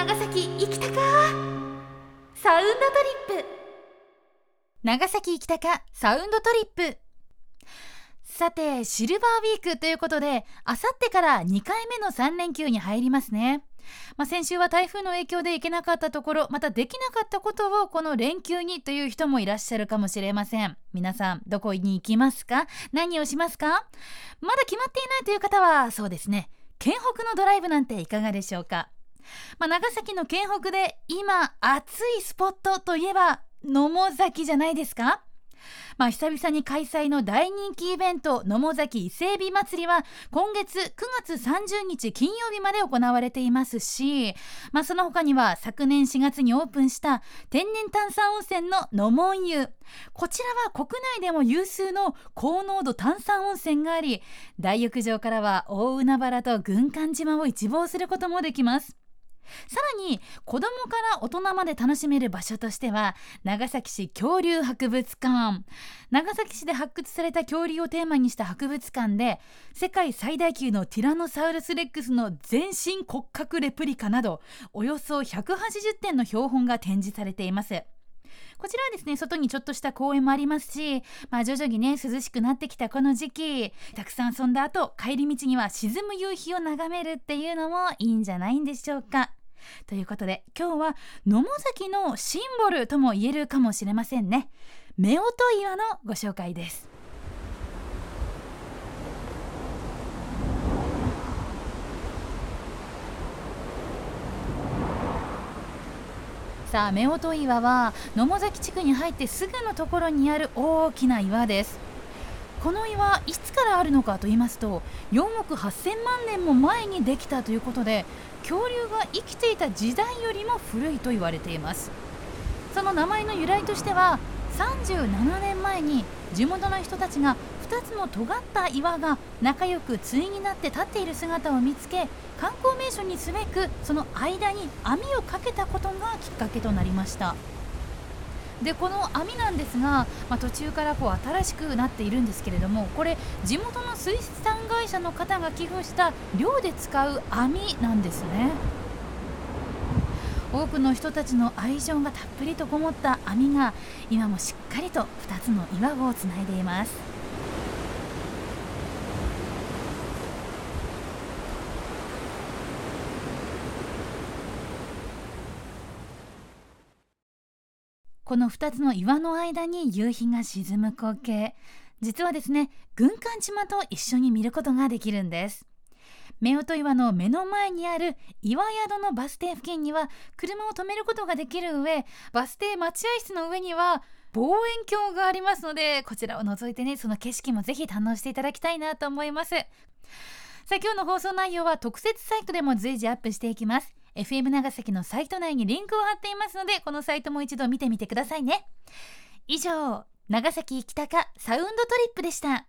長崎行きたかサウンドトリップ。長崎行きたかサウンドトリップ。さて、シルバーウィークということで、あさってから2回目の3連休に入りますね。先週は台風の影響で行けなかったところ、またできなかったことをこの連休にという人もいらっしゃるかもしれません。皆さんどこに行きますか？何をしますか？まだ決まっていないという方は、そうですね、県北のドライブなんていかがでしょうか。長崎の県北で今熱いスポットといえば野母崎じゃないですか。久々に開催の大人気イベント、野母崎伊勢海老祭りは今月9月30日金曜日まで行われていますし、その他には昨年4月にオープンした天然炭酸温泉の野門湯、こちらは国内でも有数の高濃度炭酸温泉があり、大浴場からは大海原と軍艦島を一望することもできます。さらに子供から大人まで楽しめる場所としては、長崎市恐竜博物館、長崎市で発掘された恐竜をテーマにした博物館で、世界最大級のティラノサウルスレックスの全身骨格レプリカなどおよそ180点の標本が展示されています。こちらはですね、外にちょっとした公園もありますし、徐々にね、涼しくなってきたこの時期、たくさん遊んだ後、帰り道には沈む夕日を眺めるっていうのもいいんじゃないんでしょうか。ということで、今日は野母崎のシンボルとも言えるかもしれませんね。夫婦岩のご紹介です。さあ、夫婦岩は野母崎地区に入ってすぐのところにある大きな岩です。この岩、いつからあるのかと言いますと、4億8000万年も前にできたということで、恐竜が生きていた時代よりも古いと言われています。その名前の由来としては、37年前に地元の人たちが2つの尖った岩が仲良く対になって立っている姿を見つけ、観光名所にすべくその間に網をかけたことがきっかけとなりました。で、この網なんですが、途中から新しくなっているんですけれども、これ地元の水産会社の方が寄付した漁で使う網なんですね。多くの人たちの愛情がたっぷりとこもった網が今もしっかりと2つの岩をつないでいます。この2つの岩の間に夕日が沈む光景、実はですね、軍艦島と一緒に見ることができるんです。夫婦岩の目の前にある岩宿のバス停付近には車を止めることができる上、バス停待合室の上には望遠鏡がありますので、こちらを覗いてね、その景色もぜひ堪能していただきたいなと思います。さあ、今日の放送内容は特設サイトでも随時アップしていきます。FM 長崎のサイト内にリンクを貼っていますので、このサイトも一度見てみてくださいね。以上、長崎北かサウンドトリップでした。